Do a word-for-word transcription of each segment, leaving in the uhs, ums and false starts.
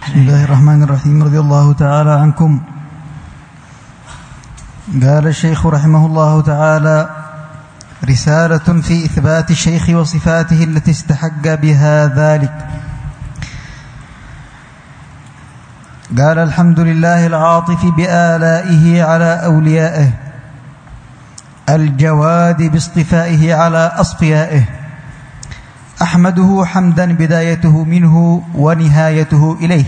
بسم الله الرحمن الرحيم. رضي الله تعالى عنكم. قال الشيخ رحمه الله تعالى: رسالة في إثبات الشيخ وصفاته التي استحق بها ذلك. قال: الحمد لله العاطف بآلائه على أوليائه، الجواد باصطفائه على أصفيائه، أحمده حمدا بدايته منه ونهايته إليه،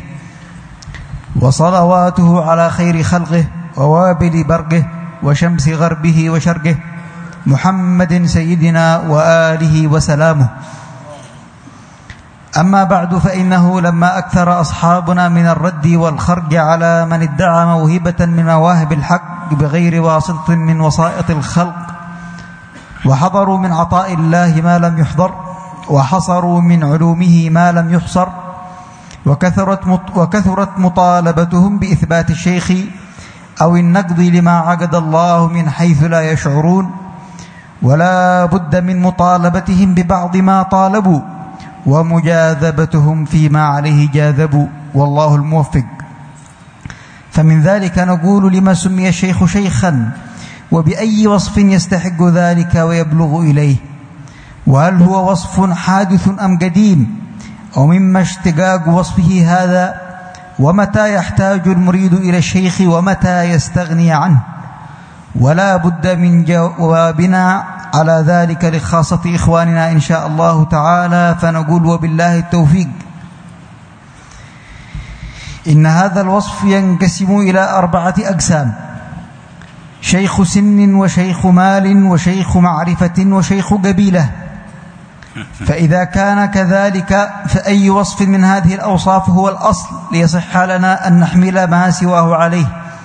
وصلواته على خير خلقه ووابل برقه وشمس غربه وشرقه، محمد سيدنا وآله وسلامه. أما بعد، فإنه لما أكثر أصحابنا من الرد والخرج على من ادعى موهبة من مواهب الحق بغير واسطة من وسائط الخلق، وحضروا من عطاء الله ما لم يحضر، وحصروا من علومه ما لم يحصر، وكثرت وكثرت مطالبتهم بإثبات الشيخ أو النقض لما عقد الله من حيث لا يشعرون، ولا بد من مطالبتهم ببعض ما طالبوا ومجاذبتهم فيما عليه جاذبوا، والله الموفق. فمن ذلك نقول: لما سمي الشيخ شيخا؟ وبأي وصف يستحق ذلك ويبلغ إليه؟ وهل هو وصف حادث أم قديم؟ ومما اشتقاق وصفه هذا؟ ومتى يحتاج المريد إلى الشيخ ومتى يستغني عنه؟ ولا بد من جوابنا على ذلك لخاصة إخواننا إن شاء الله تعالى، فنقول: وبالله التوفيق. إن هذا الوصف ينقسم إلى أربعة أقسام: شيخ سن، وشيخ مال، وشيخ معرفة، وشيخ قبيلة. فإذا كان كذلك، فأي وصف من هذه الأوصاف هو الأصل ليصح لنا أن نحمل ما سواه عليه؟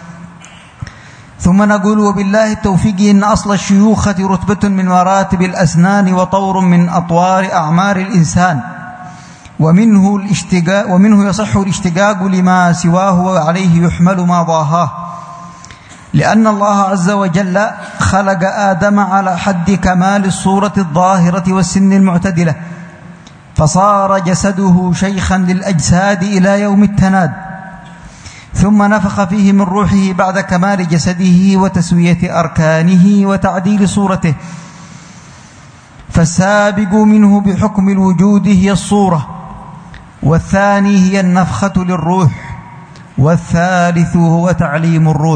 ثم نقول: وبالله التوفيق. إن أصل الشيوخة رتبة من مراتب الأسنان وطور من أطوار أعمار الإنسان، ومنه الاشتقاق ومنه يصح الاشتقاق لما سواه وعليه يحمل ما ضاهاه، لأن الله عز وجل خلق آدم على حد كمال الصورة الظاهرة والسن المعتدلة، فصار جسده شيخا للأجساد إلى يوم التناد، ثم نفخ فيه من روحه بعد كمال جسده وتسوية أركانه وتعديل صورته، فالسابق منه بحكم الوجود هي الصورة، والثاني هي النفخة للروح، والثالث هو تعليم الروح.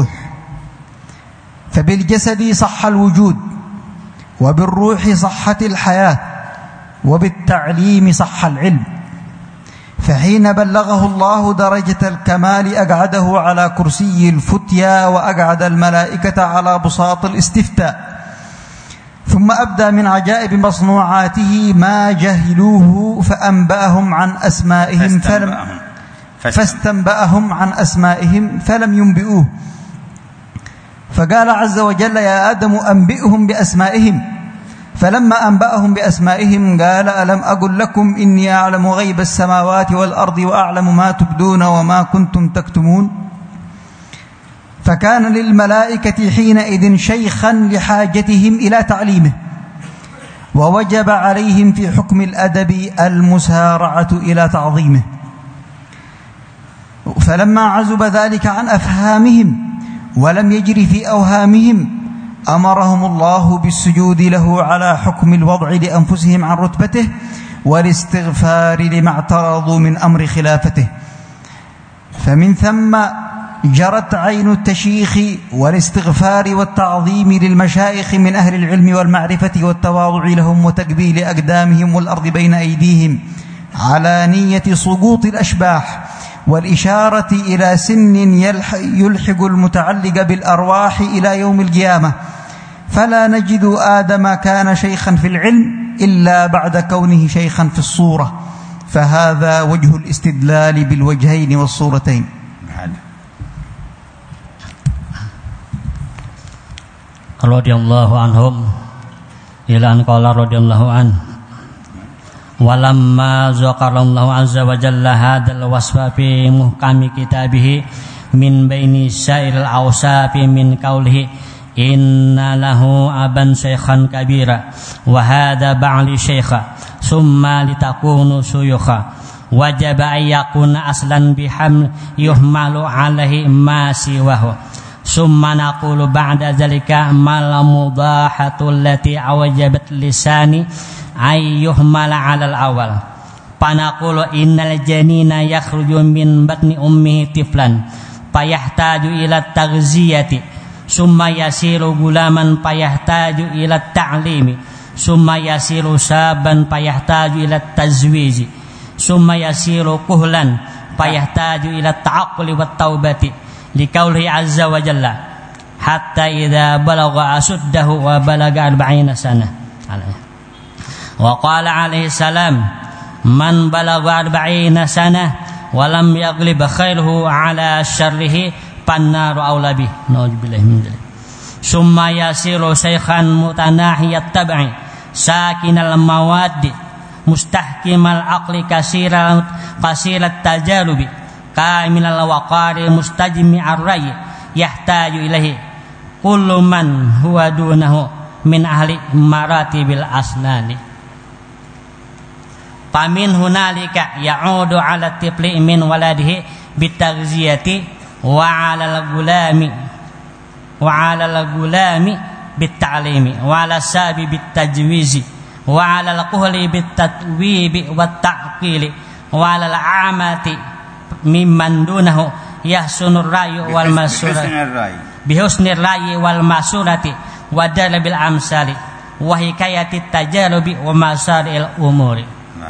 فبالجسد صح الوجود، وبالروح صحت الحياة، وبالتعليم صح العلم. فحين بلغه الله درجة الكمال أقعده على كرسي الفتيا، وأقعد الملائكة على بساط الاستفتاء، ثم أبدى من عجائب مصنوعاته ما جهلوه فأنبأهم عن أسمائهم فلم فاستنبأهم عن أسمائهم فلم ينبئوه، فقال عز وجل: يا آدم أنبئهم بأسمائهم. فلما أنبأهم بأسمائهم قال: ألم أقل لكم إني أعلم غيب السماوات والأرض وأعلم ما تبدون وما كنتم تكتمون؟ فكان للملائكة حينئذ شيخا لحاجتهم إلى تعليمه، ووجب عليهم في حكم الأدب المسارعة إلى تعظيمه. فلما عزب ذلك عن أفهامهم ولم يجري في أوهامهم، أمرهم الله بالسجود له على حكم الوضع لأنفسهم عن رتبته، والاستغفار لما اعترضوا من أمر خلافته. فمن ثم جرت عين التشييخ والاستغفار والتعظيم للمشايخ من أهل العلم والمعرفة والتواضع لهم وتقبيل أقدامهم والأرض بين أيديهم على نية سقوط الأشباح، والإشارة إلى سن يلحق المتعلق بالأرواح إلى يوم القيامة. فلا نجد آدم كان شيخا في العلم إلا بعد كونه شيخا في الصورة، فهذا وجه الاستدلال بالوجهين والصورتين. Radhiyallahu anhum ila an qala radhiyallahu an walamma zakarallahu azza wa jalla hadzal wasfa fi muhkami kitabihi min baini syairil awsafi min qawlihi inna lahu aban shaykhan kabira wa hadha ba'li shaykha summa litakunu suyukha wajib an yakuna aslan biham yuhmalu alaihi ma siwahu summa naqulu ba'da zalika mal mudahatu allati awajabat lisani ay yuhmala 'alal awal panaqulu innal janina yakhruju min batni ummihi tiflan fayahtaju ila taghziyati summa yasiru gulaman fayahtaju ila ta'limi summa yasiru saban fayahtaju ila tazwiji summa yasiru kuhlan fayahtaju ila ta'aqquli wat taubati liqaulihi azza wa jalla hatta idza balagha asuddahu wa balaga arba'ina sanah wa qala alaihi salam man balagha arba'ina sanah wa lam yaghlib khairuhu ala syarrihi pannaru aula bih nauzubillahi min dzalik summa yasiru shaykhan mutanahiyat tab'i sakinal mawadi mustahkimal aqli kasiral kasirat tajarubi kamilal waqari mustajmi'ar ra'yi yahtaju ilaihi kullu man huwa dunahu min ahli maratibil asnani pamin hunalika ya'udu ala tifli min waladihi bitaghziyati wa 'alal gulami wa 'alal gulami bitta'limi wa 'ala sabi bittajwizi wa 'alal quhli bittatwibi wat ta'qili wa 'alal 'amati mimman dunahu yahsunur ra'yu wal masurati bihusnir ra'yi wal masurati wa dalabil amsali wa hikayatit tajarubi wa masaril umuri.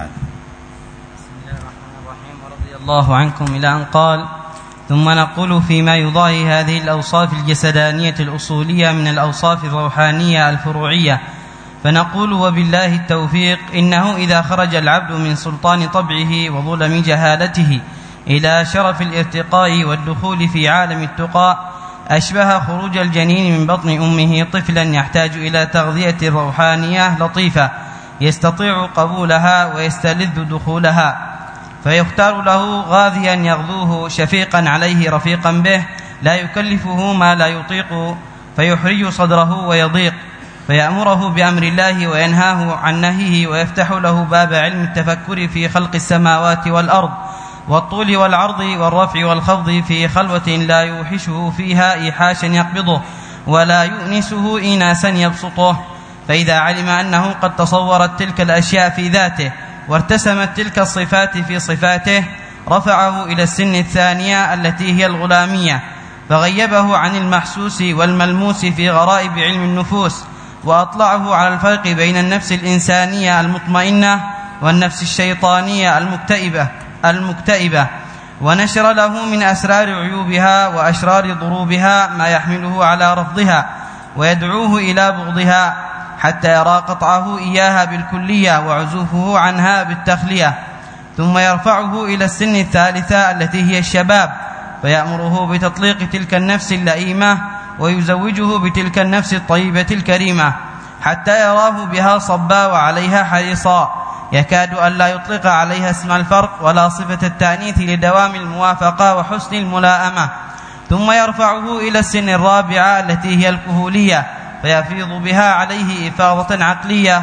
Bismillahirrahmanirrahim. Radhiyallahu ankum ila an qala ثم نقول فيما يضاهي هذه الأوصاف الجسدانية الأصولية من الأوصاف الروحانية الفروعية فنقول وبالله التوفيق إنه إذا خرج العبد من سلطان طبعه وظلم جهالته إلى شرف الارتقاء والدخول في عالم التقى أشبه خروج الجنين من بطن أمه طفلا يحتاج إلى تغذية روحانية لطيفة يستطيع قبولها ويستلذ دخولها فيختار له غاذيا يغذوه شفيقا عليه رفيقا به لا يكلفه ما لا يطيق فيحرج صدره ويضيق فيأمره بأمر الله وينهاه عن نهيه ويفتح له باب علم التفكر في خلق السماوات والأرض والطول والعرض والرفع والخفض في خلوة لا يوحشه فيها إيحاشا يقبضه ولا يؤنسه إيناسا يبسطه فإذا علم أنه قد تصورت تلك الأشياء في ذاته وارتسمت تلك الصفات في صفاته رفعه إلى السن الثانية التي هي الغلامية فغيبه عن المحسوس والملموس في غرائب علم النفوس وأطلعه على الفرق بين النفس الإنسانية المطمئنة والنفس الشيطانية المكتئبة المكتئبة ونشر له من أسرار عيوبها وأشرار ضروبها ما يحمله على رفضها ويدعوه إلى بغضها حتى يرى قطعه إياها بالكلية وعزوفه عنها بالتخلية ثم يرفعه إلى السن الثالثة التي هي الشباب فيأمره بتطليق تلك النفس اللئيمة ويزوجه بتلك النفس الطيبة الكريمة حتى يراه بها صبا وعليها حريصا يكاد أن لا يطلق عليها اسم الفرق ولا صفة التأنيث لدوام الموافقة وحسن الملائمة ثم يرفعه إلى السن الرابعة التي هي الكهولية فيفيض بها عليه إفاضة عقلية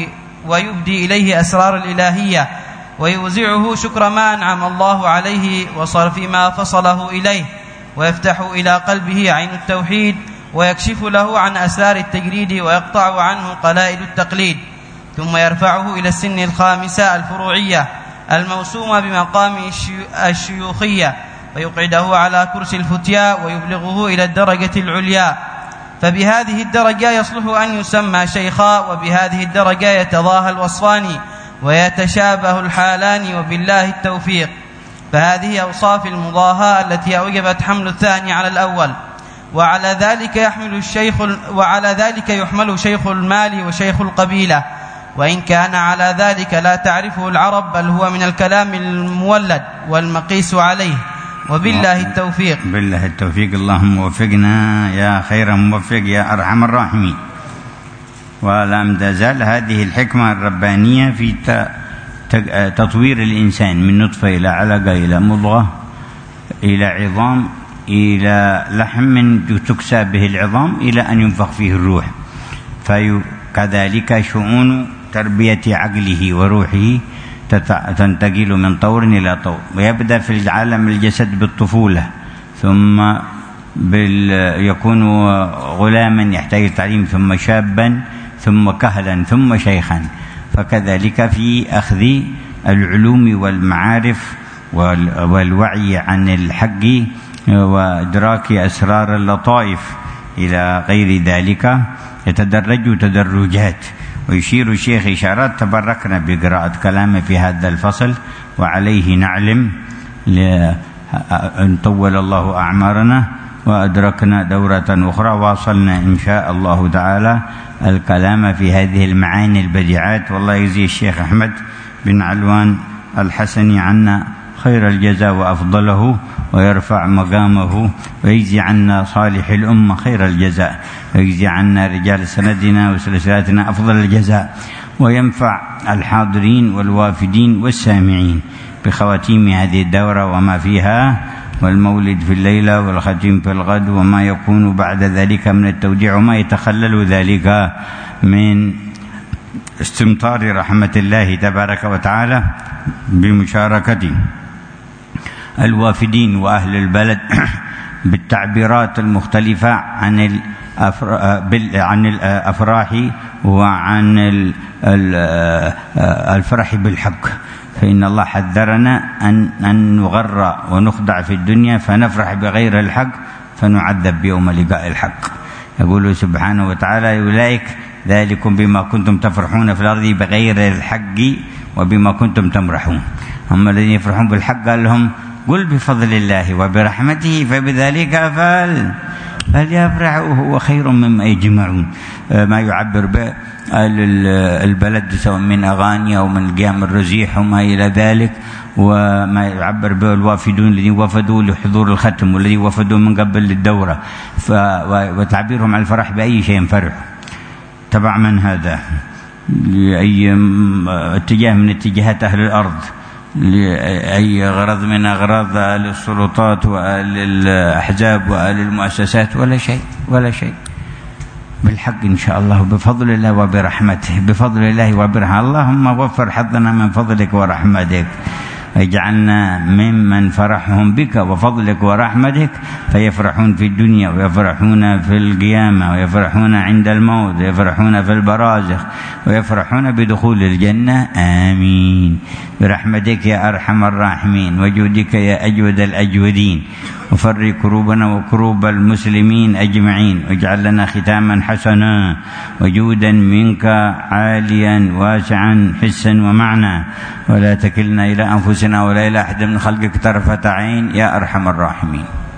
ويبدي إليه أسرار الإلهية ويوزعه شكر ما أنعم الله عليه وصرف ما فصله إليه ويفتح إلى قلبه عين التوحيد ويكشف له عن أسرار التجريد ويقطع عنه قلائد التقليد ثم يرفعه إلى السن الخامسة الفروعية الموسومة بمقام الشيوخية فيقعده على كرسي الفتيا ويبلغه إلى الدرجة العليا فبهذه الدرجة يصلح أن يسمى شيخا وبهذه الدرجة يتضاهى الوصفان ويتشابه الحالان وبالله التوفيق فهذه أوصاف المضاهاة التي أوجبت حمل الثاني على الأول وعلى ذلك يحمل الشيخ وعلى ذلك يحمل شيخ المال وشيخ القبيلة وإن كان على ذلك لا تعرفه العرب بل هو من الكلام المولد والمقيس عليه وبالله التوفيق. بالله التوفيق. اللهم وفقنا يا خير موفق يا أرحم الراحمين. ولم تزال هذه الحكمة الربانية في تطوير الإنسان من نطفة إلى علقة إلى مضغة إلى عظام إلى لحم تكسى به العظام إلى أن ينفخ فيه الروح. فكذلك شؤون تربية عقله وروحه تنتقل من طور إلى طور، ويبدأ في العالم الجسد بالطفولة، ثم بال يكون غلاما يحتاج التعليم، ثم شابا، ثم كهلا، ثم شيخا. فكذلك في أخذ العلوم والمعارف والوعي عن الحق وإدراك أسرار اللطائف إلى غير ذلك يتدرج تدرجات. ويشير الشيخ إشارات تبركنا بقراءة كلامه في هذا الفصل، وعليه نعلم أن طول الله أعمارنا وأدركنا دورة أخرى، واصلنا إن شاء الله تعالى الكلام في هذه المعاني البديعات. والله يجزي الشيخ أحمد بن علوان الحسني عنا خير الجزاء وأفضله، ويرفع مقامه، ويجزي عنا صالح الأمة خير الجزاء، ويجزي عنا رجال سندنا وسلسلاتنا أفضل الجزاء، وينفع الحاضرين والوافدين والسامعين بخواتيم هذه الدورة وما فيها، والمولد في الليلة والختم في الغد، وما يكون بعد ذلك من التوديع وما يتخلل ذلك من استمطار رحمة الله تبارك وتعالى بمشاركة الوافدين وأهل البلد بالتعبيرات المختلفة عن عن الأفراح وعن الفرح بالحق. فإن الله حذرنا أن أن نغر ونخدع في الدنيا فنفرح بغير الحق فنعذب بيوم لقاء الحق. يقول سبحانه وتعالى: أولئك ذلكم بما كنتم تفرحون في الأرض بغير الحق وبما كنتم تمرحون. هم الذين يفرحون بالحق قال لهم: قل بفضل الله وبرحمته فبذلك فل فليفرحوا هو خير مما يجمعون. ما يعبر به البلد سواء من أغاني أو من قيام الرزيح وما إلى ذلك، وما يعبر به الوافدون الذين وفدوا لحضور الختم والذين وفدوا من قبل الدورة، وتعبيرهم عن الفرح بأي شيء فرحوا. تبع من هذا؟ لأي اتجاه من اتجاهات أهل الأرض، لأي غرض من أغراض أهل السلطات وأهل الأحزاب وأهل المؤسسات؟ ولا شيء ولا شيء. بالحق إن شاء الله بفضل الله وبرحمته، بفضل الله وبرحمته. اللهم وفر حظنا من فضلك ورحمتك، اجعلنا ممن فرحهم بك وفضلك ورحمتك، فيفرحون في الدنيا ويفرحون في القيامة ويفرحون عند الموت ويفرحون في البرازخ ويفرحون بدخول الجنة. آمين برحمتك يا أرحم الراحمين وجودك يا أجود الأجودين. وفرج كروبنا وكروب المسلمين أجمعين، واجعل لنا ختاما حسنا وجودا منك عاليا واسعا حسا ومعنى، ولا تكلنا إلى أنفسنا ولا إلى أحد من خلقك طرفة عين يا أرحم الراحمين.